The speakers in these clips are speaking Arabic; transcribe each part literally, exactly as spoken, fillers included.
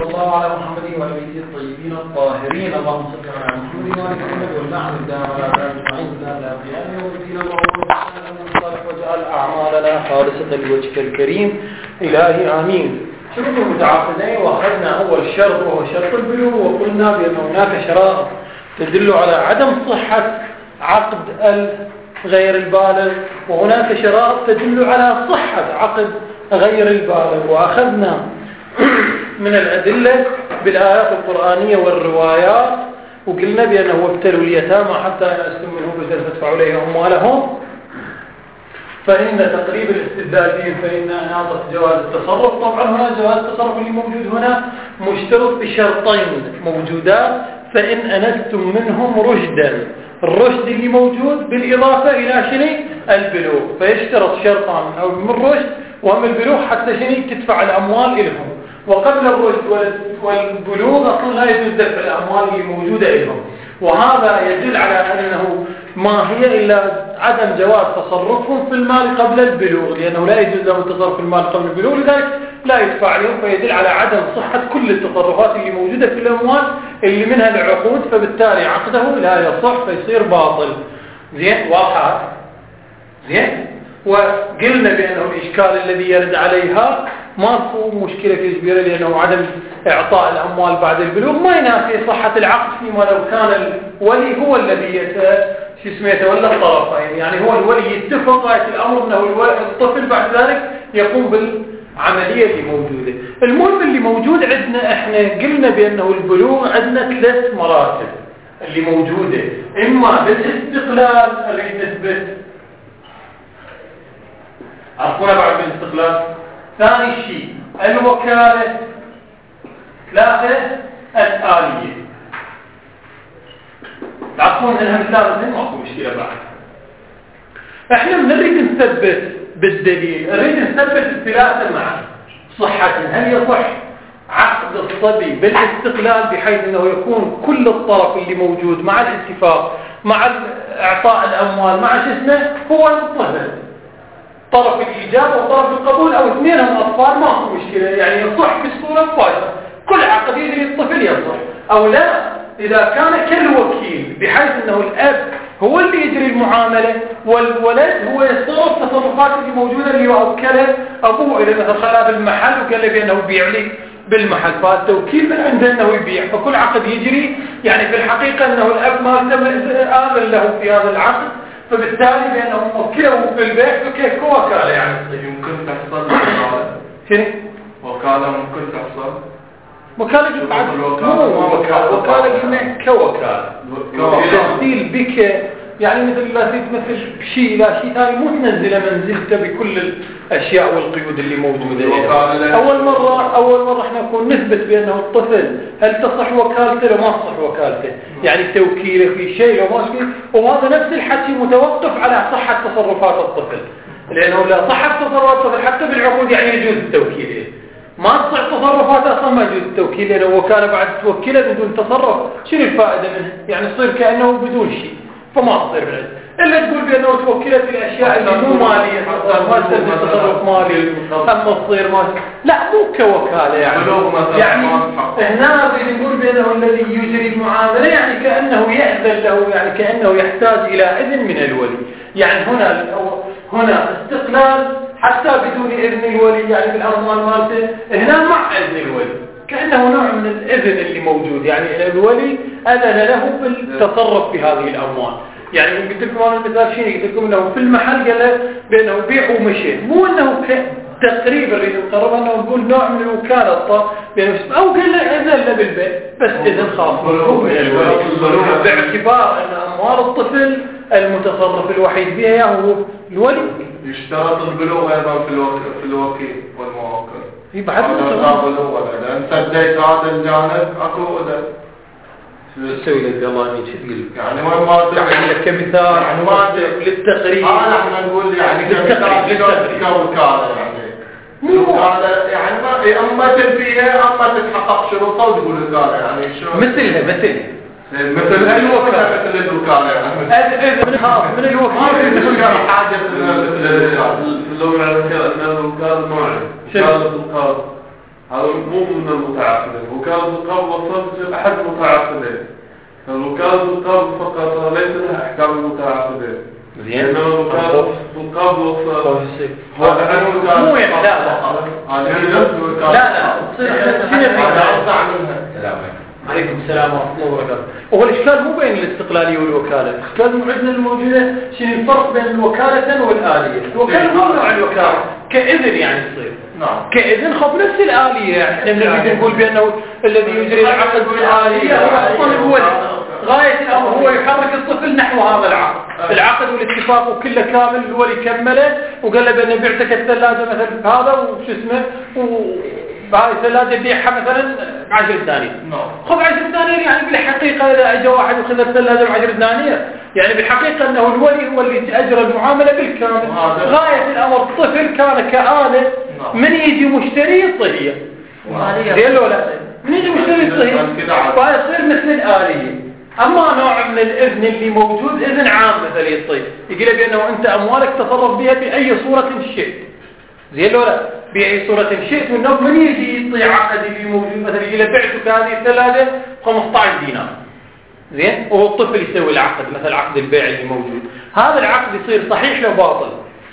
الله على محمد وعلى آله الطيبين الطاهرين. اللهم صل على محمد وعلى محمد والنعم الدائم على اجمعين لا لا قيام يوم الدين. اللهم صل واجعل اعمالنا خالصة لوجهك الكريم الهي امين. شروط المتعاقدين، واخذنا اول شرط وهو شرط البلوغ، وقلنا بان هناك شرائط تدل على عدم صحة عقد غير البالغ، وهناك شرائط تدل على صحة عقد غير البالغ. واخذنا من الأدلة بالآيات القرآنية والروايات، وقلنا بأنه ابتلوا اليتامى حتى يأسوا منه بذل فادفعوا إليهم أموالهم، فإن تقريب الاستبداد بهم فإن ناظر جواز التصرف. طبعا هنا جواز التصرف اللي موجود هنا مشترط بشرطين موجودات، فإن أنستم منهم رشدا، الرشد اللي موجود بالإضافة إلى شنو البلوغ، فيشترط شرطان أو من رشد ومن البلوغ حتى شنو تدفع الأموال إلهم. وقبل الرشد والبلوغ أصلا لا يجوز دفع الأموال اللي موجودة إلهم، وهذا يدل على أنه ما هي إلا عدم جواز تصرفهم في المال قبل البلوغ، لأنه لا يجوز لهم التصرف في المال قبل البلوغ، لذلك لا يدفع لهم، فيدل على عدم صحة كل التصرفات اللي موجودة في الأموال اللي منها العقود، فبالتالي عقده لا يصح فيصير باطل. زين واضحة؟ زين. وقلنا بأنه الإشكال الذي يرد عليها ما هو مشكلة كبيرة، لأنه عدم إعطاء الأموال بعد البلوغ ما ينافي صحة العقد، فيما لو كان الولي هو الذي شو اسمه يتولى الطرفين، يعني هو الولي يتفق غاية الأمر أنه الطفل بعد ذلك يقوم بالعملية اللي موجودة. المهم اللي موجود عندنا احنا قلنا بأنه البلوغ عندنا ثلاث مراتب اللي موجودة، إما بالاستقلال اللي نثبت عرفونا بعد بالاستقلال، ثاني شيء الوكالة، ثلاثة الآلية. تعرفون انها ثلاثة ماكو مشكلة بعد. احنا بنريد نثبت بالدليل، نريد نثبت الثلاثة معا صحة. هل يصح عقد الصبي بالاستقلال بحيث انه يكون كل الطرف اللي موجود مع الاتفاق مع اعطاء الاموال مع شو اسمه هو الطفل، طرف الإجابة وطرف القبول أو اثنينهم أطفال ما هو مشكلة، يعني يصح بالصورة الفائزة، كل عقد يجري الطفل يصح. أو لا إذا كان كالوكيل بحيث أنه الأب هو اللي يجري المعاملة والولد هو يتصرف تصرفات اللي موجودة اللي وكله أبوه، إذا مثلا خلاه بالمحل وقال له بأنه يبيع لي بالمحل، فالتوكيل من عنده أنه يبيع، فكل عقد يجري يعني في الحقيقة أنه الأب ما آذن له في هذا العقد، فبالتالي بأنه موكله في البيع فكيف كوكالة يعني يمكن تحصل وكالة. شنو؟ وكالة ممكن تحصل. وكالة بعد مو وكالة، وكالة قلنا كوكالة. تمثيل بك يعني مثل لا تمثل بشيء لا شيء ثاني، مو تنزله منزلته بكل الأشياء والقيود اللي موجودة. أول مرة أول مرة احنا نكون نثبت بأنه الطفل هل تصح وكالته لو ما تصح وكالته، يعني توكيله في شيء لو ما فيه، وهذا نفس الحكي متوقف على صحة تصرفات الطفل، لأنه لا صحة تصرفات الطفل حتى بالعقود يعني يجوز التوكيل، ما تصح تصرفات أصلا ما يجوز التوكيل، لأنه وكالة بعد توكيله بدون تصرف شنو الفائدة منه؟ يعني يصير كأنه بدون شيء، فما تصير بالعكس. إلا تقول بأنه توكلت في الأشياء اللي مو مالية، ما تسوي تصرف مالي، أما تصير ما لا مو كوكالة يعني. يعني هنا نقول بأنه الذي يجري المعاملة يعني كأنه يأذن له، يعني كأنه يحتاج إلى إذن من الولي. يعني هنا هنا استقلال حتى بدون إذن الولي، يعني بالأموال مالته هنا مع إذن الولي، كأنه نوع من الإذن اللي موجود، يعني الولي أذن له بالتصرف في هذه الأموال. يعني قلت لكم أنا المثال شيء قلت لكم أنه في المحل قال له بأنه بيع ومشي، مو أنه تقريبا اللي نقرب أنه نقول نوع من الوكالة بأنه أو قال له إذن له بالبيع بس إذن خاص باعتبار أن أموال الطفل المتصرف الوحيد بها هو الولي. يشترط البلوغ أيضا في في الوكيل والموكل. في بعد البلوغ إذا أنت اديت هذا الجانب أكو إذا تسوي للقوانين شو تقول؟ يعني وين ما يعني كمثال يعني ما للتقريب. أنا إحنا نقول يعني للتقريب كوكالة يعني. مو هذا يعني ما أما تنفيها أما تتحقق شروطها وتقول وكالة يعني شو؟ مثلها مثلها. مثل الوكالة مثل الوكالة يعني. من خاص من الوكالة. مثل حاجة مثل الوكالة. اللغة الوكالة الوكالة نوعين. وكالة القاضي هذا مو من المتعاقدين. وكالة القبض والصرف تصير أحد المتعاقدين. الوكالة القبض فقط ليست أحكام المتعاقدين. زين. إنما الوكالة القبض والصرف هذا أحد مو يعني لا لا لا لا عليكم السلام ورحمة الله وبركاته. وهو الإشكال مو بين الاستقلالية والوكالة، الإشكال عندنا الموجودة شنو الفرق بين الوكالة والآلية. الوكالة مو نوع الوكالة كإذن يعني تصير نعم كإذن خب نفس الآلية. يعني احنا بنريد نقول بأنه الذي يجري العقد بالآلية هو أصلا هو غاية الأمر هو يحرك الطفل نحو هذا العقد. العقد والاتفاق وكله كامل هو اللي كمله وقال له بأنه بعتك الثلاجة مثلا هذا وش اسمه وهاي الثلاجة بيعها مثلا بعشر دنانير. خب عشر دنانير يعني بالحقيقة إذا أجى واحد وخذ الثلاجة بعشر دنانير يعني بالحقيقة أنه الولي هو اللي أجرى المعاملة بالكامل. غاية الأمر الطفل كان كآلة من يجي مشتري يطهيه زين ولا من يجي مشتري يطهيه فيصير مثل الآلية. أما نوع من الإذن اللي موجود إذن عام مثل يطيب يقول بأنه أنت أموالك تصرف بها بأي صورة شئت زين ولا بأي صورة شئت وأنه من يجي يطيع عقد اللي موجود مثلا يقول بعتك هذه الثلاجة خمسة عشر دينار زين وهو الطفل يسوي العقد مثل عقد البيع اللي موجود. هذا العقد يصير صحيح لو باطل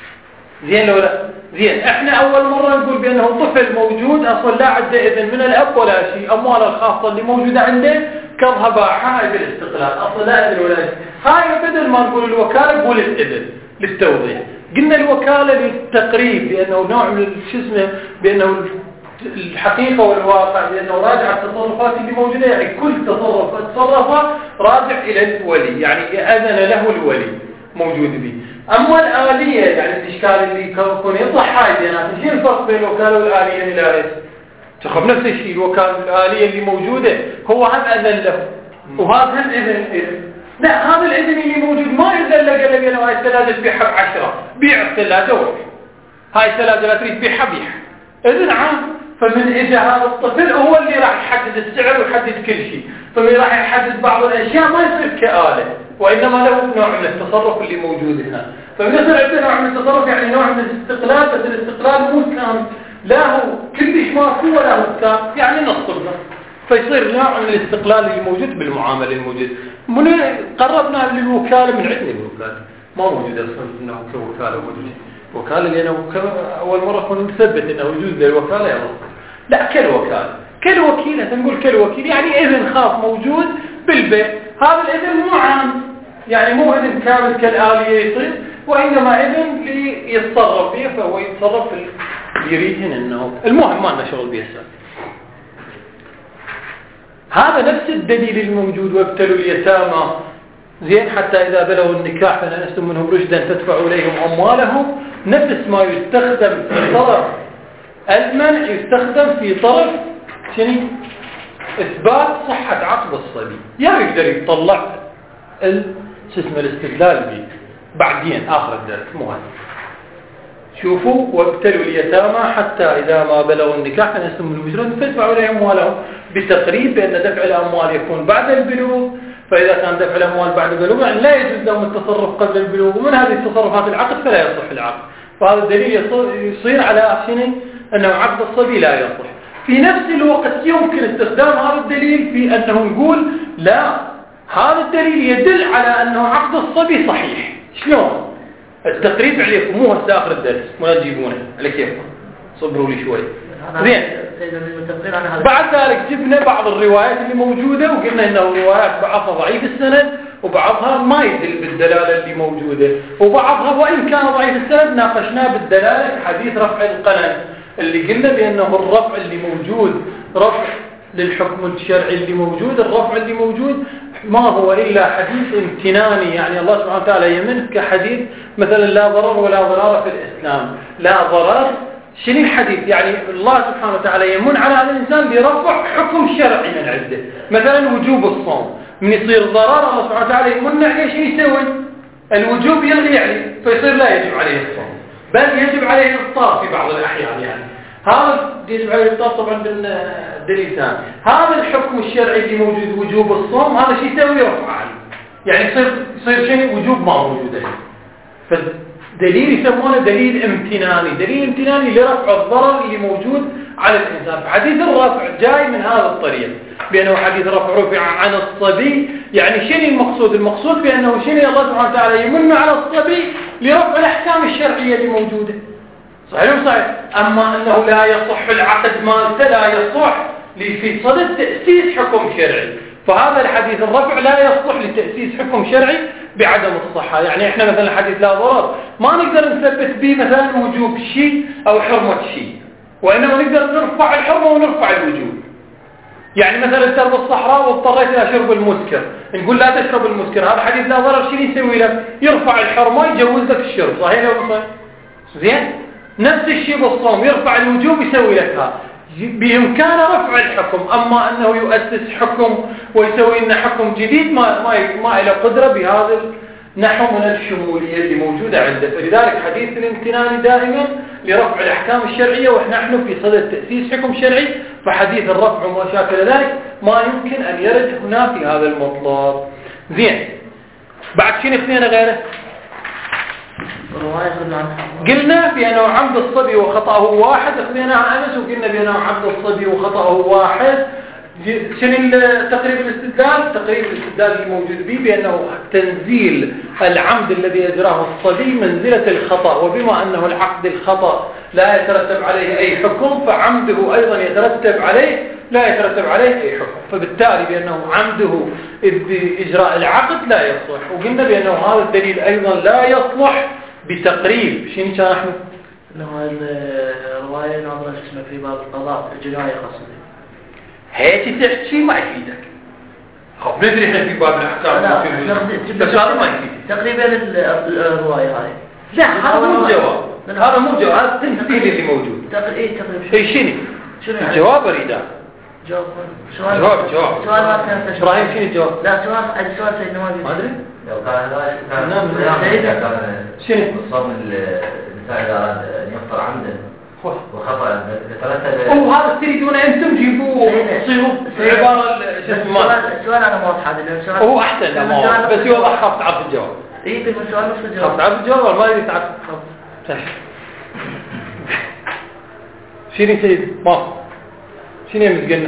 زين ولا زين. احنا أول مرة نقول بأنه طفل موجود أصلا لا عنده إذن من الأب ولا شيء. أمواله الخاصة اللي موجودة عنده كظها باعها هاي بالاستقلال أصلا لا إذن ولا شيء. هاي بدل ما نقول الوكالة نقول الإذن للتوضيح. قلنا الوكالة للتقريب بأنه نوع من شو اسمه بأنه الحقيقة والواقع بأنه راجع التصرفات اللي موجودة يعني كل تصرف تصرفه راجع إلى الولي يعني أذن له الولي موجود به. أما الآلية يعني الإشكال اللي يكون يطلع هاي بيناتهم شو الفرق بين الوكالة والآلية إلى تخب نفس الشيء. الوكالة والآلية اللي موجودة هو هم أذن له وهذا هم إذن إذن. لا هذا الإذن اللي موجود ما يذن له قال له هاي الثلاجة تبيعها بعشرة بيع الثلاجة وبيع هاي الثلاجة لا تريد بيعها بيعها إذن عام. فمن إجا هذا الطفل هو اللي راح يحدد السعر ويحدد كل شيء. فمن راح يحدد بعض الأشياء ما يصير كآلة وإنما له نوع من التصرف اللي موجود هنا. فبنصير عندنا نوع من التصرف يعني نوع من الاستقلال بس الاستقلال مو كامل لا هو كلش ماكو ولا هو كامل يعني نص نص. فيصير نوع من الاستقلال اللي موجود بالمعاملة الموجود. من قربنا للوكالة من عندنا الوكالة ما موجود أصلا إنه كوكالة موجود وكالة لأنه أول مرة كنا نثبت إنه وجود للوكالة يا رب لا كالوكالة كالوكيلة نقول كالوكيل يعني إذن خاص موجود بالبيع. هذا الإذن مو عام يعني مو إذن كامل كالآلية يصير وإنما إذن ليتصرف فيه فهو يتصرف في يريدهن إنه المهم ما لنا شغل به السابق. هذا نفس الدليل الموجود وابتلوا اليتامى زين حتى إذا بلغوا النكاح فنأستم منهم رشدا تدفعوا إليهم أموالهم. نفس ما يستخدم في طرف المنع يستخدم في طرف شنو إثبات صحة عقد الصبي. يا يقدر يطلع اسم الاستدلال به بعدين آخر الدرس مو هذا. شوفوا وابتلوا اليتامى حتى إذا ما بلغوا النكاح فنأستم منهم رشدا تدفعوا إليهم أموالهم بتقريب بأن دفع الأموال يكون بعد البلوغ. فإذا كان دفع الأموال بعد البلوغ يعني لا يجوز لهم التصرف قبل البلوغ ومن هذه التصرفات العقد فلا يصح العقد. فهذا الدليل يصير على شنو أنه عقد الصبي لا يصح. في نفس الوقت يمكن استخدام هذا الدليل في أنه نقول لا هذا الدليل يدل على أنه عقد الصبي صحيح. شلون؟ التقريب عليكم مو هسه آخر الدرس ما تجيبونه على كيفكم صبروا لي شوي زين. بعد ذلك جبنا بعض الروايات اللي موجودة وقلنا إنه الروايات بعضها ضعيف السند وبعضها ما يدل بالدلالة اللي موجودة وبعضها وإن كان ضعيف السند ناقشناه بالدلالة حديث رفع القلم اللي قلنا بأنه الرفع اللي موجود رفع للحكم الشرعي اللي موجود. الرفع اللي موجود ما هو إلا حديث امتناني يعني الله سبحانه وتعالى يمن كحديث مثلا لا ضرر ولا ضرار في الإسلام. لا ضرر شنو الحديث يعني الله سبحانه وتعالى يمن على هذا الإنسان برفع حكم شرعي من عنده مثلا وجوب الصوم من يصير ضرر الله سبحانه وتعالى يمن عليه شيء يسوي الوجوب يلغي عليه فيصير لا يجب عليه الصوم بل يجب عليه الإفطار في بعض الأحيان. يعني هذا يجب عليه الإفطار طبعا بالدليل ثاني. هذا الحكم الشرعي اللي موجود وجوب الصوم هذا شيء يسوي رفع عليه يعني يصير يصير شيء وجوب ما موجود عليه. دليل يسمونه دليل امتناني. دليل امتناني لرفع الضرر اللي موجود على الإنسان. حديث الرفع جاي من هذا الطريق بأنه حديث الرفع رفع عن الصبي. يعني شنو المقصود؟ المقصود بأنه شنو الله سبحانه وتعالى يمن على الصبي لرفع الأحكام الشرعية اللي موجودة. صحيح وصحيح. أما أنه لا يصح العقد مالته لا يصح في صدد تأسيس حكم شرعي. فهذا الحديث الرفع لا يصلح لتأسيس حكم شرعي بعدم الصحة. يعني احنا مثلا حديث لا ضرر ما نقدر نثبت به مثلا وجوب شيء أو حرمة شيء، وإنما نقدر نرفع الحرمة ونرفع الوجوب. يعني مثلا انت بالصحراء واضطريت الى شرب المسكر، نقول لا تشرب المسكر، هذا حديث لا ضرر شنو يسوي لك؟ يرفع الحرمة يجوز لك الشرب. صحيح ولا صحيح؟ زين. نفس الشيء بالصوم، يرفع الوجوب يسوي لك هذا. بإمكانه رفع الحكم. أما أنه يؤسس حكم ويسوي لنا حكم جديد ما ما ما له قدرة بهذا النحو من الشمولية اللي موجودة عنده. فلذلك حديث الامتنان دائما لرفع الأحكام الشرعية، ونحن في صدد تأسيس حكم شرعي، فحديث الرفع وما شاكل ذلك ما يمكن أن يرد هنا في هذا المطلب. زين. بعد شنو اثنين غيره؟ قلنا بأنه عمد الصبي وخطأه واحد، اخذنا عن أنس وقلنا بأنه عمد الصبي وخطأه واحد. شنو تقريب الاستدلال؟ تقريب الاستدلال الموجود به بأنه تنزيل العمد الذي يجراه الصبي منزلة الخطأ، وبما أنه العقد الخطأ لا يترتب عليه أي حكم، فعمده أيضا يترتب عليه لا يترتب عليه أي حكم، فبالتالي بأنه عمده بإجراء العقد لا يصلح. وقلنا بأنه هذا الدليل أيضا لا يصلح بتقريب. شنو كان نحن؟ انه الرواية ناظرة اسمه في باب القضاء الجناية قصدي. هيك تحكي ما يفيدك. خب ندري احنا في باب الاحكام لا ما يفيد تقريبا الرواية هاي. لا هذا مو جواب، هذا مو جواب، هذا التمثيل اللي موجود. تقريبا تقريبا اي شنو؟ الجواب اريده. جواب جواب جواب سؤال ما كان ابراهيم شنو الجواب؟ لا سؤال السؤال سيدنا ما ادري. لو كان كان شنو؟ الصوم الانسان اذا اراد ان يفطر عمدا وخطأ يترتب. وهذا تريدون انتم تجيبوه تصيروا عباره شو اسمه؟ السؤال انا ما واضح هذا السؤال. هو احسن ما بس يوضح خاف تعرف الجواب. اي بس السؤال نص الجواب. خاف تعرف الجواب ما يريد تعرف. شنو سيد؟ ما شنو مسقلنا؟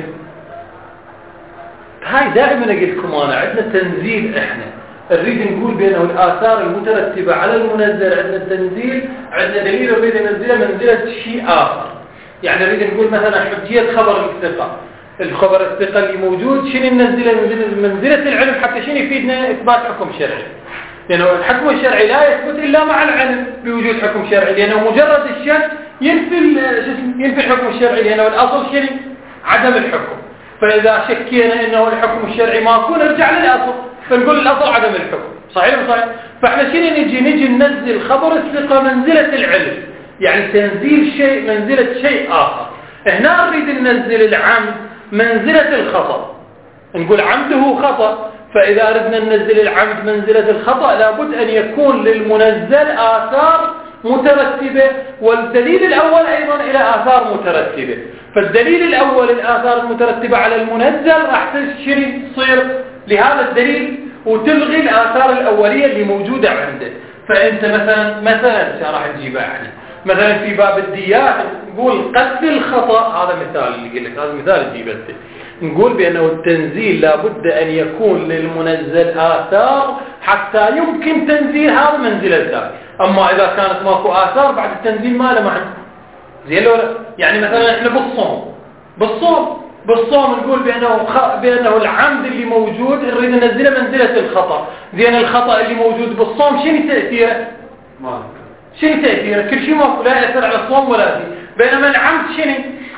هاي دائما اقول لكم انا عندنا تنزيل، احنا نريد نقول بانه الاثار المترتبه على المنزل عندنا التنزيل، عندنا دليل نريد ننزله منزله شيء اخر. يعني نريد نقول مثلا حجيه خبر الثقه، الخبر الثقه اللي موجود شنو ننزله منزله العلم حتى شنو يفيدنا اثبات حكم شرعي. لانه يعني الحكم الشرعي لا يثبت الا مع العلم بوجود حكم شرعي، لانه مجرد الشك ينفي ينفي الحكم الشرعي، لانه الاصل شنو؟ عدم الحكم. فإذا شكينا إنه الحكم الشرعي ماكو نرجع للأصل، فنقول الأصل عدم الحكم. صحيح ولا صحيح؟ فإحنا شنو نجي نجي ننزل خبر الثقة منزلة العلم، يعني تنزيل شيء منزلة شيء آخر. هنا نريد ننزل العمد منزلة الخطأ، نقول عمده خطأ، فإذا أردنا ننزل العمد منزلة الخطأ لابد أن يكون للمنزل آثار مترتبة، والدليل الأول أيضا إلى آثار مترتبة. فالدليل الأول الآثار المترتبة على المنزل راح تشري تصير لهذا الدليل وتلغي الآثار الأولية اللي موجودة عنده. فأنت مثلا مثلا راح نجيبها احنا مثلا في باب الديات نقول قتل الخطأ، هذا مثال اللي قلت لك، هذا مثال تجيبه نقول بأنه التنزيل لابد أن يكون للمنزل آثار حتى يمكن تنزيل هذا منزل الذات. أما إذا كانت ماكو آثار بعد التنزيل ما له معنى. زي لو يعني مثلا احنا بالصوم بالصوم بالصوم نقول بأنه خ... بأنه العمد اللي موجود نريد ننزله منزلة الخطأ. زين الخطأ اللي موجود بالصوم شنو تأثيره؟ ما شنو تأثيره؟ كل شيء ماكو لا يأثر على الصوم ولا شيء، بينما العمد شنو؟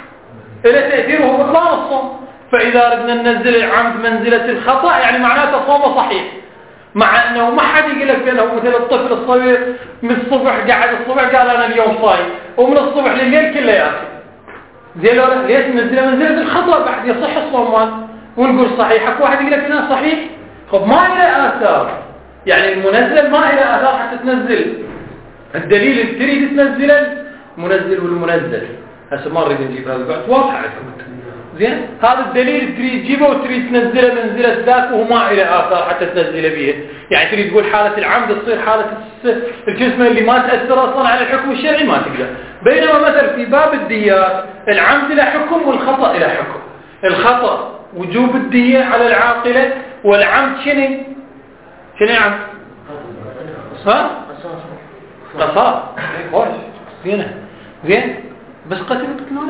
له تأثيره هو بطلان الصوم. فإذا ردنا ننزل العمد منزلة الخطأ يعني معناته صومه صحيح، مع أنه ما حد يقول لك بأنه مثل الطفل الصغير من الصبح قاعد الصبح قال أنا اليوم صايم ومن الصبح لليل كله يأكل. زين لو ليش ننزله منزلة الخطأ بعد يصح الصوم مال ونقول صحيح؟ حق واحد يقول لك أنا صحيح. خب ما إلى آثار، يعني المنزل ما إلى آثار حتى تنزل الدليل اللي تريد تنزله المنزل والمنزل. هسه ما نريد نجيب هذا بعد واضح عليكم. زين هذا الدليل تريد تجيبه وتريد تنزله منزلة ذاك وهو ما إلى آثار حتى تنزله به. يعني تريد تقول حالة العمد تصير حالة الجسم اللي ما تأثر أصلا على الحكم الشرعي ما تقدر. بينما مثلا في باب الديات العمد له حكم والخطأ له حكم. الخطأ وجوب الدية على العاقلة، والعمد شنو؟ شنو عمد؟ ها؟ قصاص. كويس زين زين بس قتل قتلونه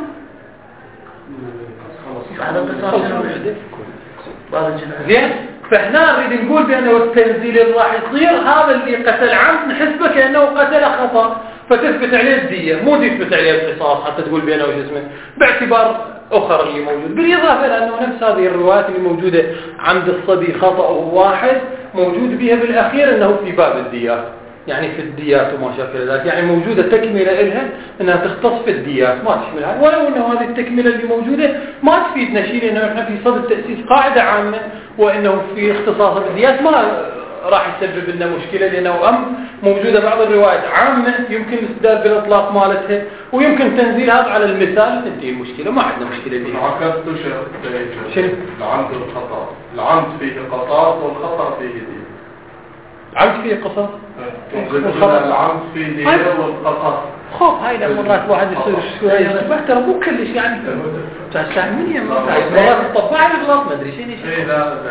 زين. فهنا نريد نقول بأنه التنزيل اللي راح يصير هذا اللي قتل عمد نحسبه كأنه قتل خطأ، فتثبت عليه الدية، مو تثبت عليه القصاص حتى تقول بأنه شو اسمه، باعتبار أخر اللي موجود. بالإضافة لأنه نفس هذه الروايات اللي موجودة عمد الصبي خطأ واحد موجود بها بالأخير أنه في باب الديات، يعني في الديات وما شابه ذلك، يعني موجودة تكملة إلها أنها تختص في الديات ما تشملها. ولو أنه هذه التكملة اللي موجودة ما تفيدنا شيء، لأنه إحنا في صدد تأسيس قاعدة عامة وأنه في اختصاص بالديات ما راح يسبب لنا مشكلة، لأنه أم موجودة بعض الروايات عامة يمكن الاستدلال بالإطلاق مالتها ويمكن تنزيل هذا على المثال تنتهي المشكلة، ما عندنا مشكلة بها. عكست شيء العمد الخطأ، العمد فيه قصاص والخطأ فيه دية. عمد فيه قصاص؟ العمد فيه دية والقصاص. خوف هاي مرات واحد يصير شوية اشتباه، ترى مو كلش يعني تستعملني مرات الطباعي الغلط ما ادري شنو شيء.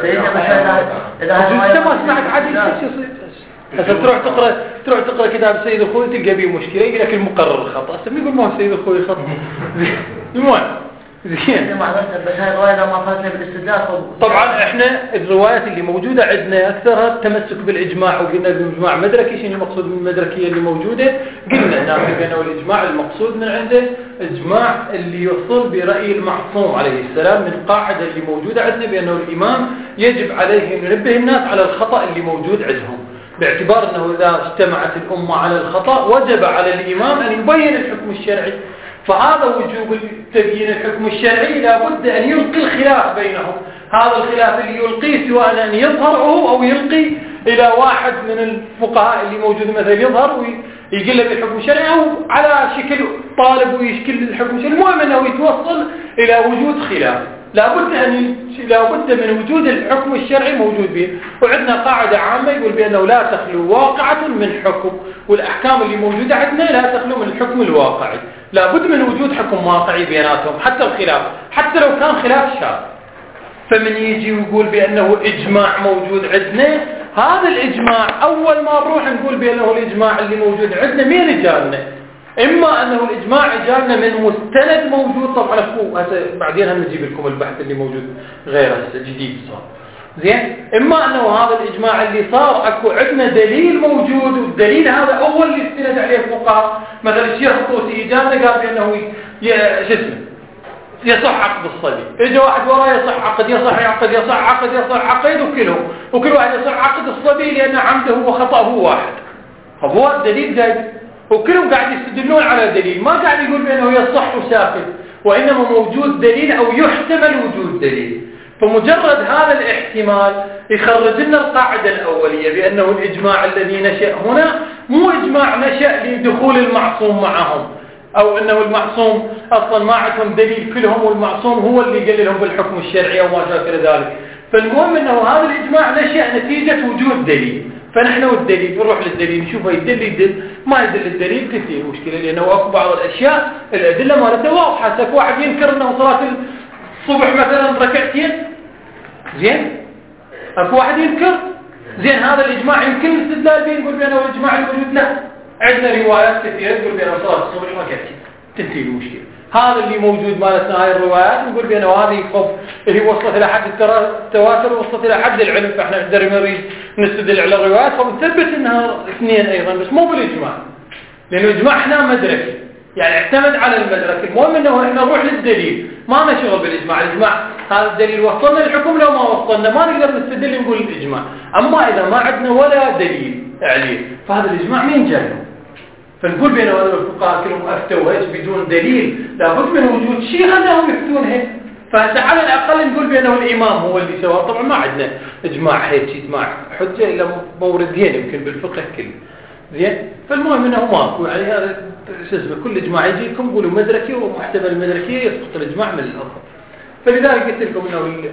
اذا ما سمعت عادي ايش يصير؟ هسه تروح تقرا تروح تقرا كتاب سيد الخوي تلقى بيه مشكله، يقول لك المقرر خطا، هسه يقول ما هو سيد الخوي خطا. المهم زين بس هاي الروايه ما فاتنا بالاستدلال. طبعا احنا الروايات اللي موجوده عندنا اكثرها التمسك بالاجماع، وقلنا الاجماع مدركي. شنو المقصود من المدركيه اللي موجوده؟ قلنا ناخذ بانه الاجماع المقصود من عنده اجماع اللي يوصل براي المعصوم عليه السلام من قاعده اللي موجوده عندنا بانه الامام يجب عليه ان ينبه الناس على الخطا اللي موجود عندهم، باعتبار انه اذا اجتمعت الامه على الخطا وجب على الامام ان يبين الحكم الشرعي. فهذا وجوب تبيين الحكم الشرعي لابد أن يلقي الخلاف بينهم. هذا الخلاف اللي يلقيه سواء أن يظهر هو أو يلقي إلى واحد من الفقهاء اللي موجود مثلا يظهر ويقل له بالحكم الشرعي، أو على شكل طالب ويشكل الحكم الشرعي. المهم أنه يتوصل إلى وجود خلاف، لابد أن لابد من وجود الحكم الشرعي موجود به. وعندنا قاعدة عامة يقول بأنه لا تخلو واقعة من حكم، والأحكام اللي موجودة عندنا لا تخلو من الحكم الواقعي، لابد من وجود حكم واقعي بيناتهم حتى الخلاف، حتى لو كان خلاف شاذ. فمن يجي ويقول بأنه إجماع موجود عندنا، هذا الإجماع أول ما نروح نقول بأنه الإجماع اللي موجود عندنا مين جالنا؟ إما أنه الإجماع جالنا من مستند موجود، طبعا أكو بعدين هم نجيب لكم البحث اللي موجود غير جديد صار زين. إما أنه هذا الإجماع اللي صار أكو عندنا دليل موجود، والدليل هذا أول اللي استند عليه الفقهاء. مثلا الشيخ الطوسي جالنا قال بأنه شو اسمه يصح عقد الصبي، إجا واحد وراه يصح عقد يصح عقد يصح عقد يصح عقد وكلهم، وكل واحد يصح عقد الصبي لأن عمده وخطأه واحد. هو الدليل جاي وكلهم قاعد يستدلون على دليل، ما قاعد يقول بأنه يصح وساكت، وإنما موجود دليل أو يحتمل وجود دليل. فمجرد هذا الاحتمال يخرج لنا القاعدة الأولية بأنه الإجماع الذي نشأ هنا مو إجماع نشأ لدخول المعصوم معهم، أو أنه المعصوم أصلا ما عندهم دليل كلهم والمعصوم هو اللي قال لهم بالحكم الشرعي أو ما شابه ذلك. فالمهم أنه هذا الإجماع نشأ نتيجة وجود دليل، فنحن والدليل بنروح للدليل نشوفه يدل يدل، ما يدل الدليل تنتهي المشكلة، لأنه أكو بعض الأشياء الأدلة مالتها واضحة. سك واحد ينكر أنه صلاة الصبح مثلا ركعتين زين، أكو واحد ينكر زين، هذا الإجماع يمكن الاستدلال به نقول بأنه الإجماع الموجود له عندنا روايات كثيرة تقول بأنه صلاة الصبح ركعتين تنتهي المشكلة. هذا اللي موجود مالتنا هاي الروايات نقول بأنه هذه خف اللي وصلت إلى حد التواتر ووصلت إلى حد العلم، فإحنا نقدر نريد نستدل على الروايات فبنثبت إنها اثنين أيضا، بس مو بالإجماع، لأنه إجماع إحنا مدرك يعني اعتمد على المدرك. المهم إنه إحنا نروح للدليل، ما نشغل بالإجماع. الإجماع هذا الدليل وصلنا الحكم، لو ما وصلنا ما نقدر نستدل نقول الإجماع. أما إذا ما عندنا ولا دليل عليه فهذا الإجماع مين جايه؟ فنقول بأنه هذول الفقهاء كلهم أفتوا هيك بدون دليل، لابد من وجود شيء خلاهم يفتون هيك. فعلى الأقل نقول بأنه الإمام هو اللي سواه. طبعا ما عندنا إجماع هيك إجماع حجة إلا موردين يمكن بالفقه كله زين. فالمهم إنه ماكو يعني هذا شو اسمه كل إجماع يجي لكم قولوا مدركي ومحتمل المدركية يسقط الإجماع من الأرض. فلذلك قلت لكم إنه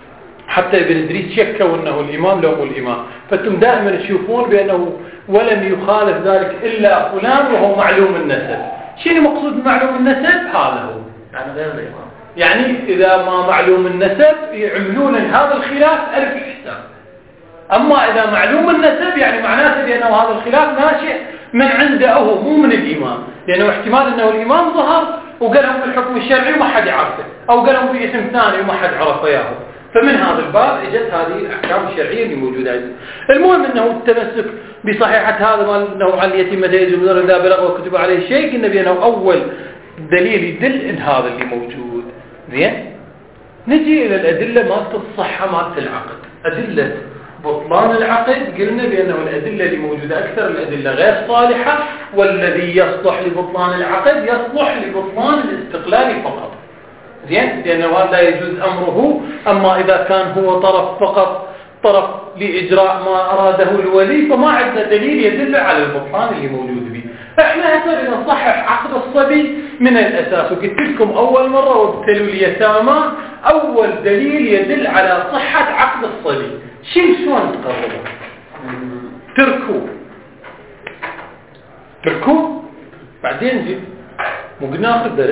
حتى ابن إدريس شكوا أنه الإمام لو هو الإمام، فأنتم دائما تشوفون بأنه ولم يخالف ذلك إلا فلان وهو معلوم النسب. شنو مقصود معلوم النسب؟ هذا هو يعني غير الإمام. يعني إذا ما معلوم النسب يعملون هذا الخلاف ألف حساب. أما إذا معلوم النسب يعني معناته بأنه هذا الخلاف ناشئ من عنده هو مو من الإمام، لأنه احتمال أنه الإمام ظهر وقالهم بالحكم الشرعي وما حد يعرفه، أو قالهم باسم ثاني وما حد عرفه ياهو. فمن هذا الباب اجت هذه الأحكام الشرعية اللي موجودة عندنا. المهم أنه التمسك بصحيحة هذا ما أنه عن اليتيم متى يجوز إذا بلغ وكتب عليه شيء، قلنا بأنه أول دليل يدل إن هذا اللي موجود. زين، نجي إلى الأدلة مالت الصحة مالت العقد. أدلة بطلان العقد قلنا بأنه الأدلة اللي موجودة أكثر الأدلة غير صالحة، والذي يصلح لبطلان العقد يصلح لبطلان الاستقلال فقط. زين، لأنه هذا لا يجوز أمره. أما إذا كان هو طرف فقط، طرف لإجراء ما أراده الولي، فما عندنا دليل يدل على البطلان اللي موجود به. احنا هسه نصحح عقد الصبي من الأساس، وقلت لكم أول مرة وابتلوا اليتامى أول دليل يدل على صحة عقد الصبي. شيل شلون تقربوا؟ تركوا تركوا بعدين نجيب، مو قلنا ناخذ درس.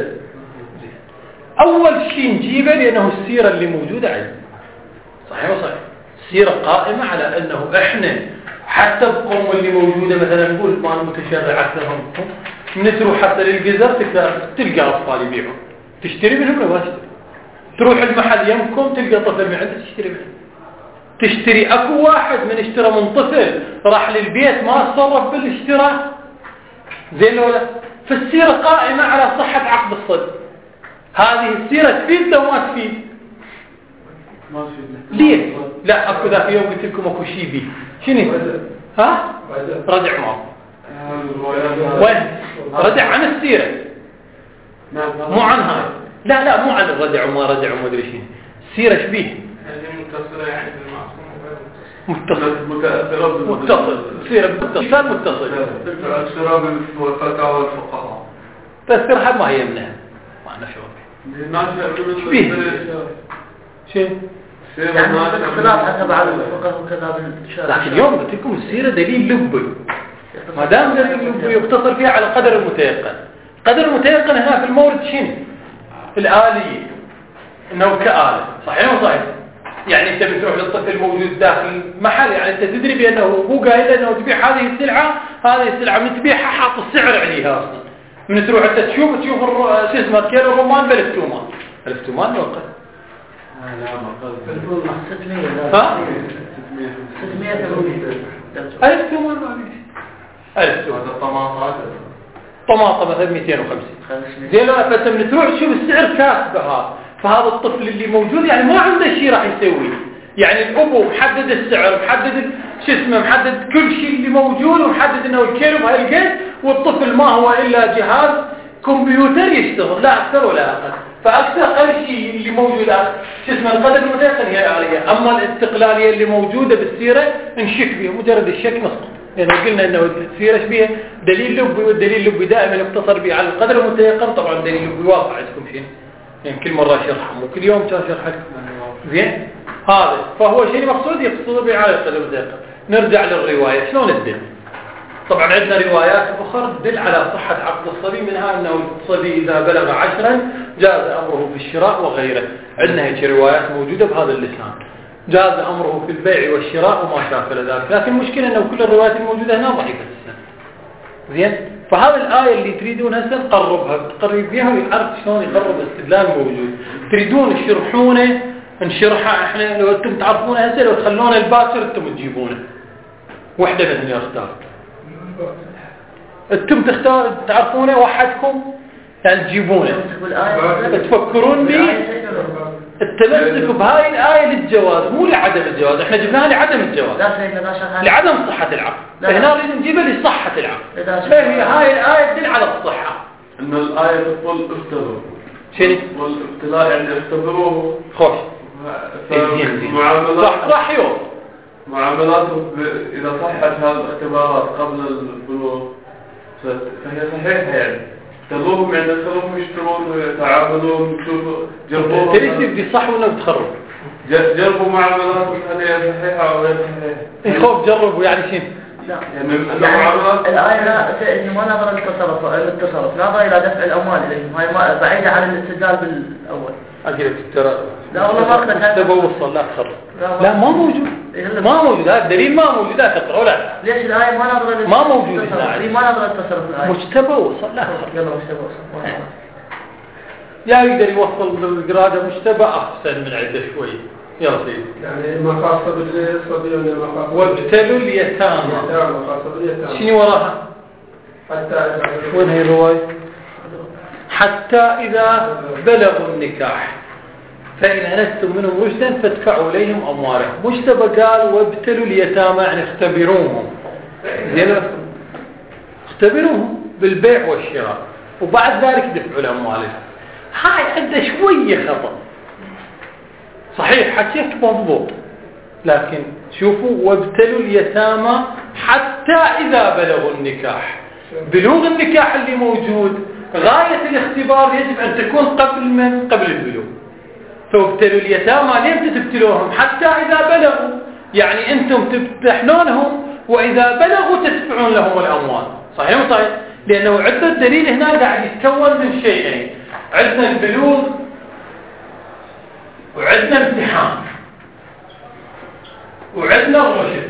أول شيء نجيبه لأنه السيرة اللي موجودة عندنا صحيح وصحيح، السيرة قائمة على أنه إحنا حتى بقوم اللي موجودة مثلا نقول ما المتشرع أكثرهم من تروح حتى للجزر تلقى أطفال يبيعون، تشتري منهم ولا تشتري؟ تروح المحل يمكم تلقى طفل من عنده تشتري منه. تشتري أكو واحد من اشترى من طفل راح للبيت ما صرف بالاشتراء زين ولا؟ فالسيرة قائمة على صحة عقد الصدق. هذه السيرة تفيد لو ما تفيد؟ ما تفيد. ليه؟ لا أكو ذاك يوم قلت لكم أكو شيء بي شنو؟ ها؟ رجع معه وين؟ رجع عن السيرة مو عن هاي. لا لا مو عن الرجع وما رجع وما أدري شنو. السيرة شبيه متصلة يعني متصل متأثرة متصل سيرة متصل متصل متأثرة بالفتاوى الفقهاء. تأثير حد ما هي منها ما نشعر شبيه شيء يعني اختلاف حسب على الفقه وكذا بالشارع. لكن اليوم قلت لكم السيرة دليل لبي، ما دام دليل لبي يقتصر فيها على القدر المتيقن. القدر المتيقن هنا في المورد شنو؟ الآلية، انه كآلة صحيح وصحيح. يعني انت بتروح للطفل الموجود داخل محل، يعني انت تدري بانه هو قايل انه تبيع هذه السلعه، هذه السلعه من تبيعها حاط السعر عليها اصلا. من تروح انت تشوف تشوف شو اسمه كيلو الرمان بألف تومان، ألف تومان وقت لا ما ستمية ها ستمية ألف تومان ما ألف تومان. الطماطات طماطم مثلا مئتين وخمسين زين. لا فانت من تروح تشوف السعر كاتبه هذا، فهذا الطفل اللي موجود يعني ما عنده شيء راح يسويه. يعني الابو محدد السعر، محدد شو اسمه، محدد كل شيء اللي موجود، ومحدد انه الكيلو بهالقد، والطفل ما هو الا جهاز كمبيوتر يشتغل لا اكثر ولا اقل. فاكثر اقل شيء اللي موجود شو اسمه القدر المتيقن هي الآلية. اما الاستقلاليه اللي موجوده بالسيره نشك بها، مجرد الشك نسقط. لأنه قلنا أنه السيرة شبيه دليل لبي، والدليل اللبي دائما يقتصر به على القدر المتيقن. طبعا دليل لبي واضح عندكم شيء يعني كل مرة شرحهم وكل يوم كان شرح زين. هذا فهو شيء مقصود يقصد به على القدر المتيقن. نرجع للرواية شلون تدل. طبعا عندنا روايات أخرى تدل على صحة عقد الصبي، منها أنه الصبي إذا بلغ عشرا جاز أمره في الشراء وغيره. عندنا هيك روايات موجودة بهذا اللسان، جاز أمره في البيع والشراء وما شاكل ذلك. لكن المشكلة أنه كل الروايات الموجودة هنا ضعيفة السنة. زين، فهذه الآية اللي تريدون هسه نقربها، تقرب بها ويعرف شلون يقرب استدلال موجود. تريدون تشرحونه نشرحها احنا، لو انتم تعرفونه هسه لو تخلونه الباكر انتم تجيبونه وحدة من اختار. انتم تختار تعرفونه وحدكم يعني تجيبونه، تفكرون بي التمسك بهاي الآية للجواز مو لعدم الجواز. احنا جبناها لعدم الجواز، لعدم صحة العقد. فهنا نريد نجيبها لصحة العقد. فهي هاي الآية تدل على الصحة. ان الآية تقول افتروا شنو؟ والابتلاء يعني افتروه خوش معاملات راح راح يوم معاملاته اذا صحت هذه الاختبارات قبل البلوغ فهي صحيحة. يعني تلوهم يعني تخلوهم يشترون ويتعاملون يشوفوا جربوا تريد تبدي صح ولا بتخرب؟ جربوا معاملاتهم هل هي صحيحة أو غير صحيحة. خوف جربوا يعني شنو؟ لا يعني يعني الآية لا إنه ما نظر للتصرف للتصرف نظر إلى دفع الأموال إليهم هاي ما بعيدة عن الاستدلال بالأول. أجل ترى لا والله ما أخذت مجتبى وصل لا تخرج لا ما موجود ما موجود هذا الدليل ما موجود لا تقرأ ولا ليش الآية ما نظر للتصرف ما موجود هي ما نظر للتصرف الآية مجتبى وصل لا تخرج يلا مجتبى وصل يا يقدر يوصل بالقرادة مجتبى أحسن من عدة شوي يلا سيدي يعني ما خاصة بالصبي ولا ما خاصة وابتلوا اليتامى خاصة باليتامى شنو وراها حتى وين هي الرواية حتى إذا بلغوا النكاح فإن أنستم منهم رشدا فادفعوا إليهم أموالهم مجتبى قال وابتلوا اليتامى يعني اختبروهم زين اختبروهم بالبيع والشراء وبعد ذلك دفعوا الأموال هاي عنده شوية خطأ صحيح حكيت مضبوط لكن شوفوا وابتلوا اليتامى حتى إذا بلغوا النكاح بلوغ النكاح اللي موجود غاية الاختبار يجب أن تكون قبل من قبل البلوغ فابتلوا اليتامى ليه تبتلوهم حتى إذا بلغوا يعني أنتم تمتحنونهم وإذا بلغوا تدفعون لهم الأموال صحيح وصحيح لأنه عندنا الدليل هنا قاعد يتكون من شيئين عندنا البلوغ وعندنا امتحان وعندنا الرشد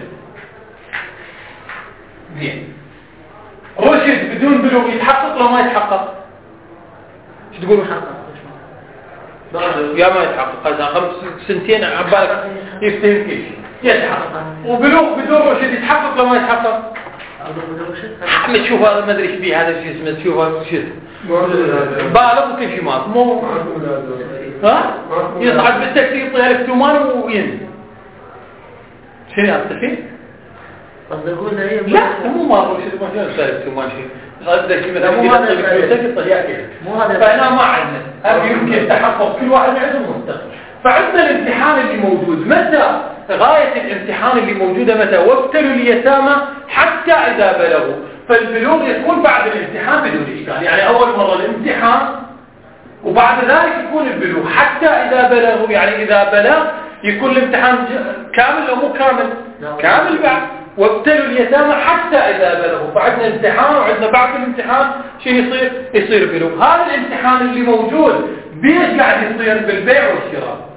زين رشد بدون بلوغ يتحقق لو ما يتحقق شو تقول يتحقق يا ما يتحقق هذا خمس سنتين عبالك يفتهم كل شيء يتحقق وبلوغ بدون رشد يتحقق لو ما يتحقق حمد شوف هذا ما ادري ايش بيه هذا شو اسمه شوف هذا شو بالغ وكل شيء ماك مو ها يصعد بالتاكسي يعطي ألف تومان وينزل شنو أتفق قصدي يقول لي لا مو ما رشد ما شنو ألف تومان شيء هذا شيء مثلا مو هذا الطريقة مو هذا فأنا ما عندنا هذا يمكن تحقق كل واحد عنده مستقبل فعندنا الامتحان اللي موجود متى غاية الامتحان اللي موجودة متى وابتلوا اليتامى حتى إذا بلغوا فالبلوغ يكون بعد الامتحان بدون إشكال يعني أول مرة الامتحان وبعد ذلك يكون البلوغ حتى إذا بلغوا يعني إذا بلغ يكون الامتحان كامل أو مو كامل كامل بعد وابتلوا اليتامى حتى إذا بلغوا بعدنا امتحان وعندنا بعد الامتحان شو يصير يصير بلوغ هذا الامتحان اللي موجود بيش قاعد يصير بالبيع والشراء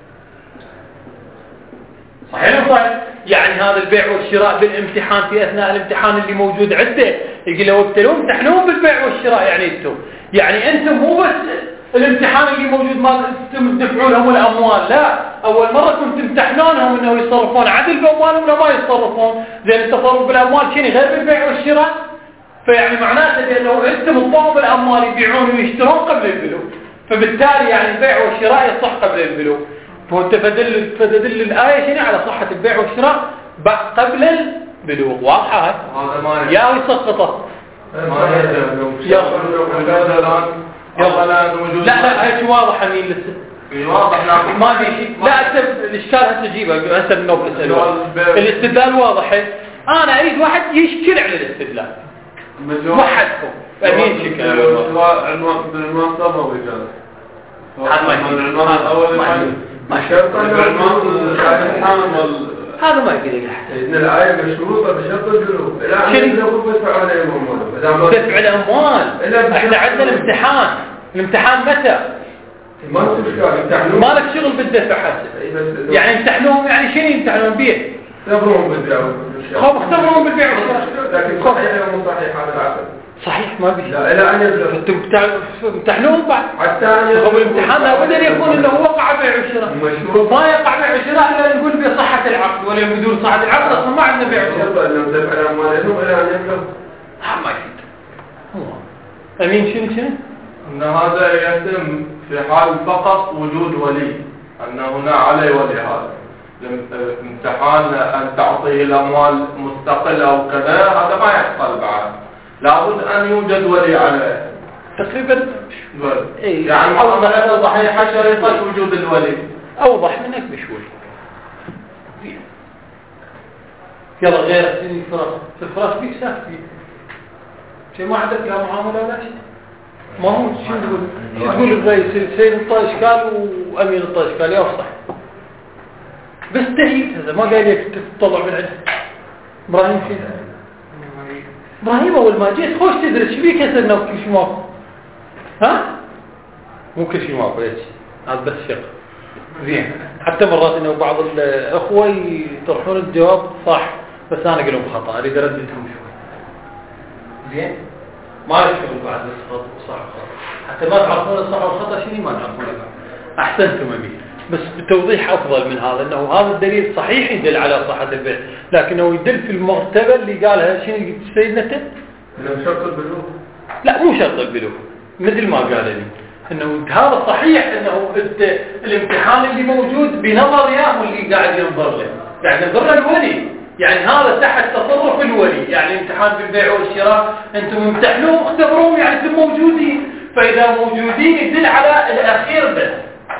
صحيح صحيح يعني هذا البيع والشراء بالامتحان في أثناء الامتحان اللي موجود عنده يقول لو ابتلوا امتحنوهم بالبيع والشراء يعني انتم يعني انتم مو بس الامتحان اللي موجود ما تدفعوا لهم الأموال لا أول مرة كنتم تمتحنونهم انه يصرفون عدل بأموالهم ولا ما يصرفون لأن التصرف بالأموال شيء غير بالبيع والشراء فيعني معناته بأنه انتم الطوب الأموال يبيعون ويشترون قبل البلوغ فبالتالي يعني البيع والشراء يصح قبل البلوغ فانت فدل فدل الآية شنو على صحة البيع والشراء قبل البلوغ واضحة هاي يا يسقطه ما لا لا هيك واضح مين لسه واضح لكن ما في شيء لا أكتب الإشكال هسه جيبه هسه النوب نسأله الاستدلال واضح أنا أريد واحد يشكل على الاستدلال وحدكم أمين شكل عنوان بالعنوان صبوي كذا العنوان الأول ما شرط هذا ما يقدر يحتاج إن الآية مشروطة بشرط البلوغ لا نقول دفع عليهم أموال دفع الأموال إحنا عندنا الامتحان الامتحان متى ما تشكال ما لك شغل بالدفع حسب يعني امتحنوهم يعني شنو يمتحنون بيه اختبروهم بالبيع خب اختبروهم بالبيع والشراء لكن صحيح ولا صحيح هذا العقد صحيح ما بي لا إلى أن يبلغ انتم امتحنوهم بعد حتى أن يبلغ الامتحان لابد أن يكون أنه وقع بيع وشراء ما يقع بيع وشراء إلا نقول بصحة العقد ولا بدون صحة العقد أصلا ما عندنا بيع وشراء أنهم دفع أموالهم إلى أن يبلغ ما يفيد أمين شنو شنو أن هذا يتم في حال فقط وجود ولي أن هنا عليه ولي هذا امتحان أن تعطيه الأموال مستقلة أو كذا هذا ما يحصل بعد لابد أن يوجد ولي عليه تقريبا إيه يعني معاملة صحيحة شريطة وجود الولي أوضح منك بشوي يلا غير الفراش في الفراش فيك ساك فيه شيء ما عندك لا معاملة ولا شيء ما هو شو تقول شو تقول الرئيس سيد الطاشكال وأمين الطاشكال يفصح بس تهيب هذا ما قال لك تطلع من عنده إبراهيم شيء ابراهيم اول ما جيت خوش تدرس شو بيك كسرنا وكل شيء ماكو ها مو كل شيء ماكو ليش هذا بس شق زين حتى مرات انه بعض الاخوه يطرحون الجواب صح بس انا اقول لهم خطا اريد ارددهم شوي زين ما لي شغل بعد بس صح وخطا حتى ما تعرفون الصح والخطا شنو ما تعرفون احسنتم امين بس بتوضيح افضل من هذا انه هذا الدليل صحيح يدل على صحه البيع لكنه يدل في المرتبه اللي قالها شنو قلت سيدنا انه شرط البلوغ لا مو شرط البلوغ مثل ما قال لي انه هذا صحيح انه الامتحان اللي موجود بنظر يا هو اللي قاعد ينظر له قاعد ينظر له الولي يعني هذا تحت تصرف الولي يعني امتحان بالبيع والشراء انتم امتحنوه اختبروهم يعني انتم موجودين فاذا موجودين يدل على الاخير بس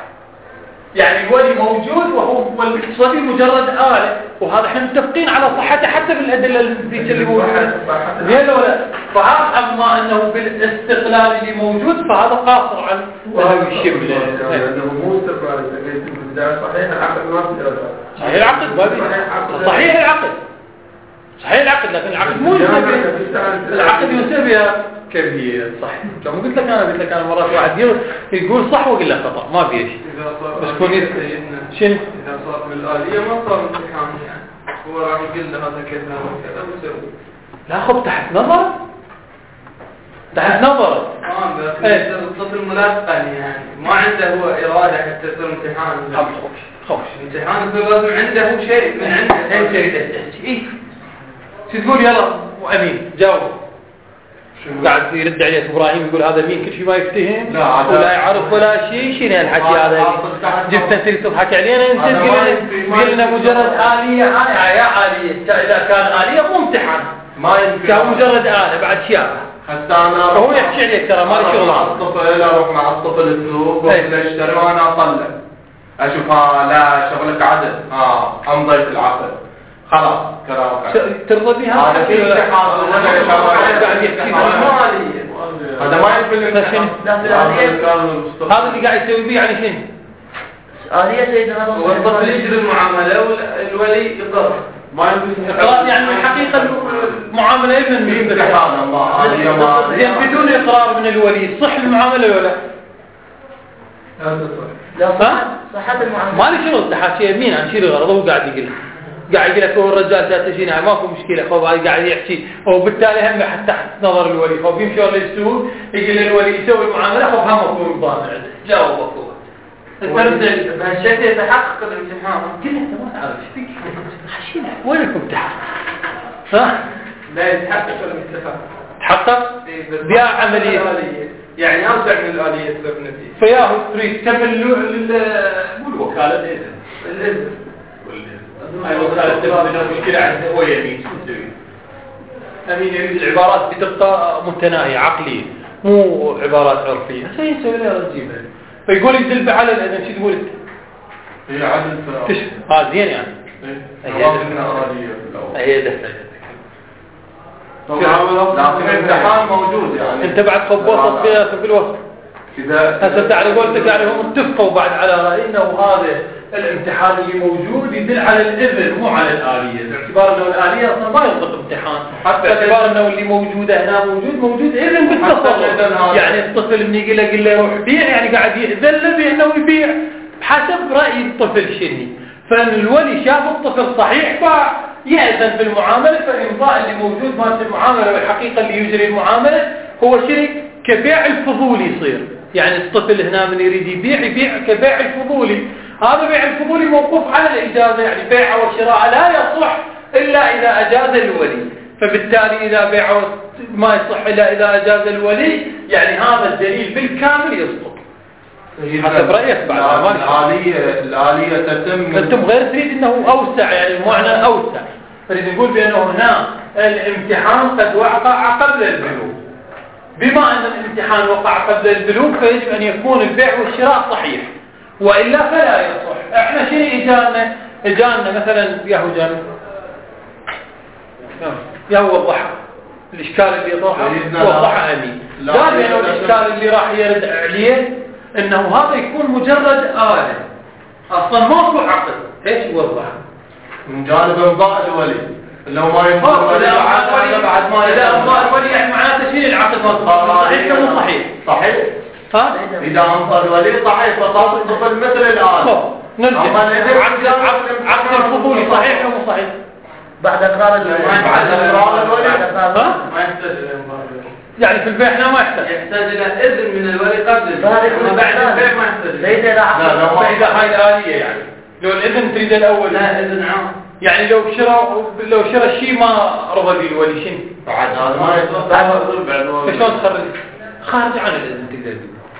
يعني الولي موجود وهو الصبي مجرد آلة وهذا احنا متفقين على صحته حتى بالأدلة اللي موجودة زين ولا فهذا أما أنه بالاستقلال اللي موجود فهذا قاصر عن وهو الشمل لأنه مو استقلال صحيح العقد ما في صحيح العقد ما صحيح العقد صحيح العقد لكن العقد مو يسمى العقد يسمى كبير صح لو قلت لك انا قلت لك انا مرات واحد يقول صح واقول له خطا ما في شيء بس كون شنو اذا صار بالآلية ما صار امتحان يعني هو راح يقول له هذا كذا وكذا ويسوي لا خب تحت نظر تحت نظر اه بس الطفل ملقن يعني ما عنده هو اراده حتى يصير امتحان خوش خوش امتحان لازم عنده شيء من عنده اي شيء اي شو تقول يلا وامين جاوب قاعد يرد عليه ابراهيم يقول هذا مين كل شيء ما يفتهم لا ولا يعرف ولا شيء شنو الحكي هذا جبت انت تضحك علينا انت تقول لنا مجرد آلية هاي يا آلية اذا كان آلية مو امتحان ما يمكن كان مجرد آلة بعد شيء حتى انا هو يحكي عليك ترى ما لي شغل مع الطفل اروح مع الطفل السوق واشتري وانا اطلع اشوف ها لا شغلك عدل ها امضيت العقد خلاص كلامك ترضى بها هذا في امتحان قاعد يحكي هذا ما يفهم هذا اللي قاعد يسوي به يعني شنو آلية سيدنا والطفل يجري المعامله والولي يقر ما يمكن اقرار يعني الحقيقه المعامله ابن في امتحان الله زين بدون اقرار من الولي صح المعامله ولا هذا لا صح صحة المعاملة ما لي شغل تحكي يمين عن شيء غلط هو قاعد يقول قاعد يقول لك هو الرجال ذات جينا ماكو مشكله هو قاعد يحكي وبالتالي هم حتى تحت نظر الولي هو بيمشي للسوق يقول للولي يسوي المعامله هو هم مفهوم ضامن عنده جاوبك هو انت بهالشكل يتحقق الامتحان قل انت ما تعرف ايش فيك خشينا وينكم امتحان ها لا يتحقق الامتحان تحقق بيع عمليه يعني اوسع من الآلية تلبنا فيه فياهو تريد تكمل مو الوكاله الاذن الاذن هاي وكاله تبغى مشكله عنده هو يمين شو تسوي امين يريد العبارات بتبقى متناهيه عقليه مو عبارات عرفيه سيسوي لها رجيبها فيقول يدل على الاذن شو تقول انت هي عدل تش ها زين يعني هي آلية هي دفع لكن الامتحان موجود يعني انت بعد خبوصت فيها في الوقت اذا هسه على قولتك يعني هم اتفقوا بعد على راينا وهذا الامتحان اللي موجود يدل على الاذن مو على الآلية باعتبار انه الآلية اصلا ما ينطق امتحان حتى باعتبار انه اللي موجوده هنا موجود موجود اذن بالتصرف يعني الطفل من يقول له قل له روح بيع يعني قاعد يأذن له بانه يبيع حسب راي الطفل شني فالولي شاف الطفل صحيح فيأذن بالمعامله فالامضاء اللي موجود مالت المعامله والحقيقه اللي يجري المعامله هو شرك كبيع الفضولي يصير يعني الطفل هنا من يريد يبيع يبيع كبيع الفضولي هذا بيع الفضولي موقوف على الإجازة يعني بيع وشراء لا يصح إلا إذا أجاز الولي فبالتالي إذا بيع ما يصح إلا إذا أجاز الولي يعني هذا الدليل بالكامل يسقط حسب رأيك بعد الآلية الآلية تتم أنتم غير تريد أنه أوسع يعني المعنى أوسع نريد نقول بأنه هنا الامتحان قد وقع قبل البلوغ بما أن الامتحان وقع قبل البلوغ فيجب أن يكون البيع والشراء صحيح وإلا فلا يصح احنا شنو اجانا اجانا مثلا ياهو جانا ياهو وضحها الاشكال اللي طرحه وضحها امين قال انه الاشكال اللي راح يرد عليه انه هذا يكون مجرد آلة اصلا ماكو عقد ايش وضحها من جانب امضاء الولي لو ما يفرق إذا أمضى بعد ما إذا أمضى الولي يعني معناته شيء العقد ما صحيح ولا مو صحيح؟ صحيح. ها؟ إذا أمضى الولي صحيح فصار الطفل مثل الآن. نرجع عقد عقد الفضولي صحيح ولا مو صحيح؟ بعد اقرار الولي بعد إقرار الولي. ها؟ ما يحتاج إلى إمضاء. يعني في البيع هنا ما يحتاج. يحتاج إلى إذن من الولي قبل البيع. فهذا أما بعد البيع ما يحتاج. سيدي لا لا لا ما فإذا هاي الآلية يعني لو الإذن تريد الأول لا إذن عام. يعني لو شرى لو شرى شيء ما رضى به الولي شنو؟ بعد هذا ما يصير. فشلون تخرج؟ خارج عن الإذن تقدر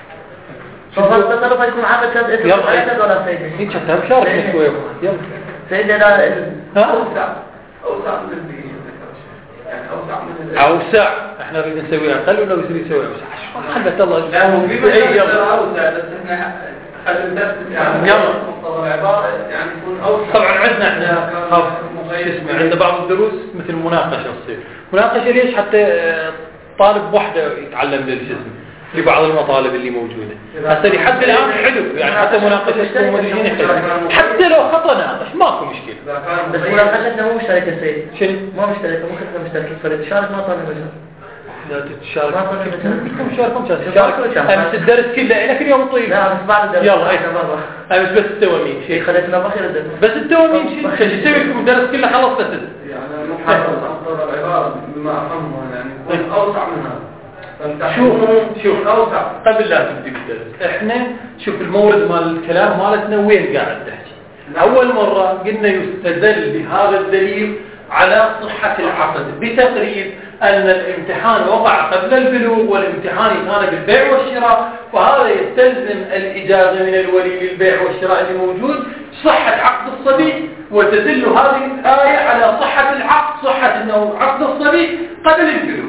تقول. فهو التصرف يكون عقد كذا اسم يلا. ثلاثة ولا سيدي؟ انت حتى مشارك شوي يلا. سيدي لا ها؟ أوسع أوسع من الدين يعني أوسع من الدين. اوسع احنا نريد نسويها اقل ولا بيصير يسوي اوسع خلت الله لا هو في اي مسألة يلا أوسع بس إحنا خلينا نثبت يعني يلا. مقتضى العبارة يعني يكون أوسع. طبعا عندنا احنا خاف اسمع عند بعض الدروس مثل مناقشه تصير مناقشه ليش حتى آه، طالب وحده يتعلم للجسم لبعض المطالب اللي موجوده هسه لحد الان حلو يعني حتى مناقشه مدرسين حلو حتى لو خطا ناقش ماكو مشكله بس مناقشتنا مو مشتركة سيدي. شنو؟ مو مشتركة مو كلنا مشتركين فريق شارك ما طالب مجال. لا تتشارك ما طالب مجال. انتم شاركوا تشارك امس الدرس كله لك اليوم طويل لا بس بعد الدرس. يلا احنا برا. امس بس التوامين شيء شيء خليتنا بخير الدرس. بس التوامين شيء شو تسوي لكم الدرس كله خلص بس يعني محاولة مقتضى العبارة بما أفهمه يعني يكون أوسع من هذا. شوف شوف أوسع. قبل لا تبدي بالدرس احنا شوف المورد مال الكلام مالتنا وين قاعد تحكي اول مره قلنا يستدل بهذا الدليل على صحه العقد بتقرير ان الامتحان وقع قبل البلوغ والامتحان كان بالبيع والشراء وهذا يستلزم الاجازه من الولي للبيع والشراء اللي موجود صحه عقد الصبي وتدل هذه الايه على صحه العقد صحه انه عقد الصبي قبل البلوغ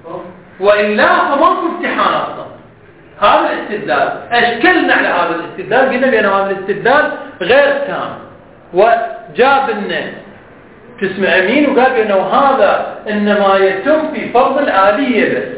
وإلا فماكو امتحان أصلا هذا الاستدلال أشكلنا على هذا الاستدلال قلنا بأن هذا الاستدلال غير تام وجاب لنا تسمع أمين وقال بأنه هذا إنما يتم في فرض الآلية بس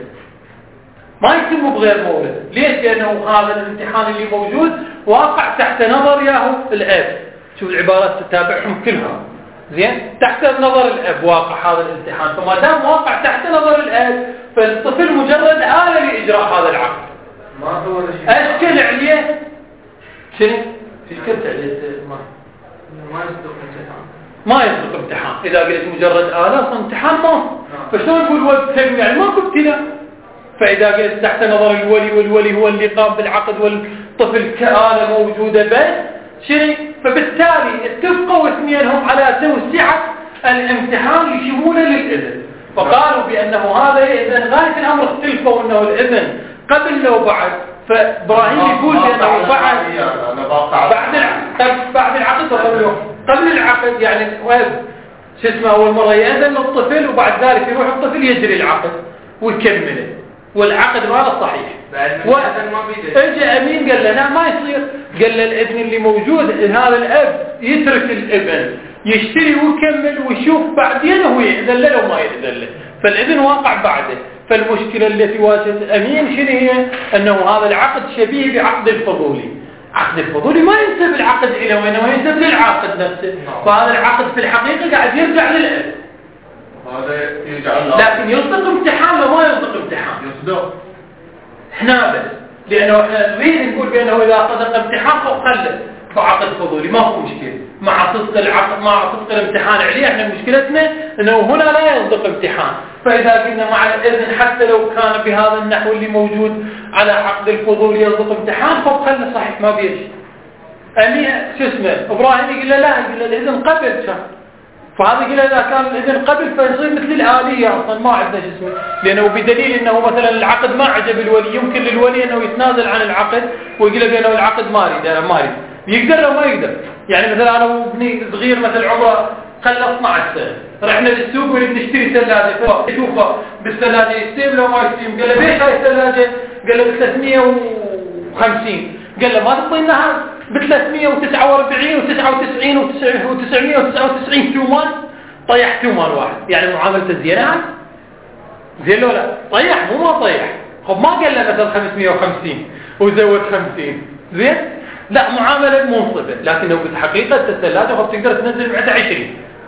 ما يتم بغير مورد ليش؟ لأنه هذا الامتحان اللي موجود واقع تحت نظر ياهو الأب شوف العبارات تتابعهم كلها زين تحت نظر الأب واقع هذا الامتحان فما دام واقع تحت نظر الأب فالطفل مجرد آلة لإجراء هذا العقد ما هو شيء. أشكل عليه شنو؟ شكلت عليه ما ما يصدق امتحان. ما يصدق امتحان إذا قلت مجرد آلة أصلا امتحان ما فشلون نقول ولد تم يعني ماكو ابتلاء فإذا قلت تحت نظر الولي والولي هو اللي قام بالعقد والطفل كآلة موجودة بس شنو؟ فبالتالي اتفقوا اثنينهم على توسعة الامتحان لشموله للإذن فقالوا بأنه هذا إذن غاية الأمر اختلفوا أنه الإذن قبل لو بعد فإبراهيم يقول بأنه بعد بعد العقد بعد العقد وقبله قبل العقد يعني شو اسمه أول مرة يأذن للطفل وبعد ذلك يروح الطفل يجري العقد ويكمله والعقد ماله صحيح اجى امين قال له لا ما يصير قال له الابن اللي موجود هذا الاب يترك الابن يشتري ويكمل ويشوف بعدين هو يأذن له لو ما يأذن له فالاذن واقع بعده فالمشكله التي واجهت امين شنو هي انه هذا العقد شبيه بعقد الفضولي عقد الفضولي ما ينسب العقد الى وانما ينسب للعاقد نفسه فهذا العقد في الحقيقه قاعد يرجع للاب هذا يجعل لكن يصدق امتحان وما يصدق امتحان يصدق احنا بس لانه احنا نريد نقول بانه اذا صدق امتحان فخلد فعقد فضولي ما هو مشكله مع صدق العقد مع صدق الامتحان عليه احنا مشكلتنا انه هنا لا يصدق امتحان فاذا قلنا مع الاذن حتى لو كان بهذا النحو اللي موجود على عقد الفضول يصدق امتحان فخلنا صحيح ما بيش امين شو اسمه ابراهيم يقول له لا يقول له الاذن قبل كان فهذا يقول إذا كان الإذن قبل فيصير مثل الآلية أصلا ما عندنا شيء اسمه لأنه بدليل أنه مثلا العقد ما عجب الولي يمكن للولي أنه يتنازل عن العقد ويقول بأنه العقد ما أريد أنا ما أريد يقدر أو ما يقدر يعني مثلا أنا وابني صغير مثل عمره خلى اثني عشر سنة رحنا للسوق ونريد نشتري ثلاجة فشوفه بالثلاجة يستيم لو ما يستيم قال له ليش هاي الثلاجة قال له ب ثلاثمية وخمسين قال له ما تعطيناها ب ثلاثمية وتسعة وأربعين وتسعة وتسعين وتسعمية وتسعة وتسعين تومان طيح تومان واحد يعني معاملة الزينة زين لو لا طيح مو ما طيح خب ما قال له مثلا خمسمية وخمسين وزود خمسين زين لا معاملة منصفة لكنه بالحقيقة الثلاجة خب تقدر تنزل بعدها عشرين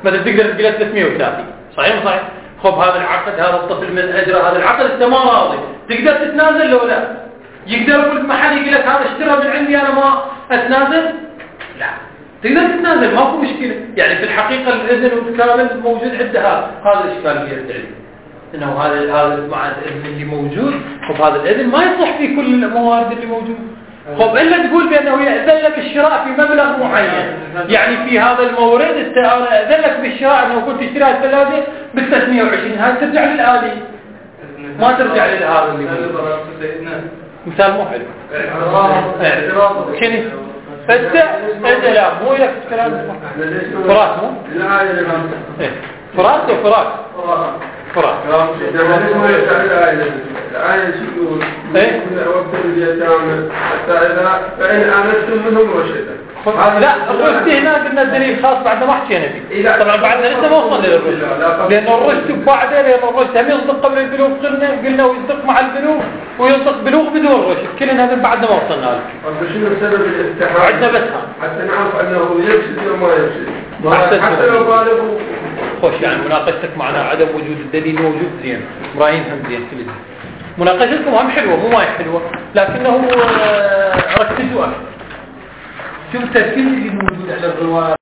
مثلا تقدر تقول ثلاثمئة وثلاثين صحيح مو صحيح؟ خب هذا العقد هذا الطفل من اجرى هذا العقد انت ما راضي تقدر تتنازل لو لا؟ يقدر يقول محل يقول لك هذا اشترى من عندي انا ما اتنازل؟ لا تقدر تتنازل ماكو مشكله، يعني في الحقيقه الاذن والكامل موجود عندها هذا الاشكال اللي يرد عليه انه هذا هذا مع الاذن اللي موجود، خب هذا الاذن ما يصح في كل الموارد اللي موجوده. خب الا تقول بانه يأذن لك الشراء في مبلغ معين، يعني في هذا المورد اذن لك بالشراء انه كنت تشتري الثلاجه ب ثلاثمئة وعشرين، هذا ترجع للآلي ما ترجع للهذا اللي مثال مو حلو. شنو؟ انت انت لا مو لك كلام فراس مو؟ فراس او فراس؟ فراس. الآية تقول وقت اليتامى حتى إذا فإن آنستم منهم رشدا. لا الرشد هنا قلنا الدليل خاص بعد ما حكينا فيه. طبعا بعدنا لسه ما وصلنا للرشد، لأن الرشد بعدين لأن الرشد هم يصدق قبل البلوغ قلنا قلنا ويصدق مع البلوغ ويصدق بلوغ بدون رشد، كلنا هذا بعدنا ما وصلنا له. شنو سبب الاستحالة؟ عندنا بس حتى نعرف أنه يفسد وما يفسد. حتى لو بالغوا. خوش يعني مناقشتك معنا عدم وجود الدليل موجود زين، إبراهيم هم زين كل زين. مناقشتكم هم حلوة مو ما حلوة، لكنه ركزوا أكثر. شوف التركيز اللي موجود على الرواية.